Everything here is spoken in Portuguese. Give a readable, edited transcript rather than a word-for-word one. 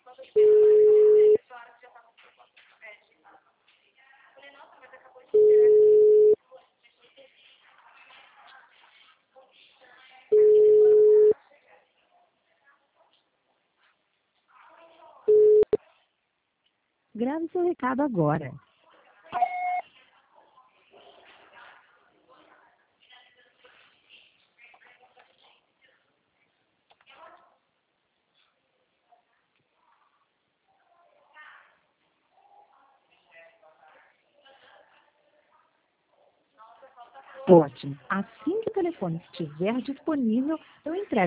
Grave seu recado agora. Ótimo. Assim que o telefone estiver disponível, eu entrego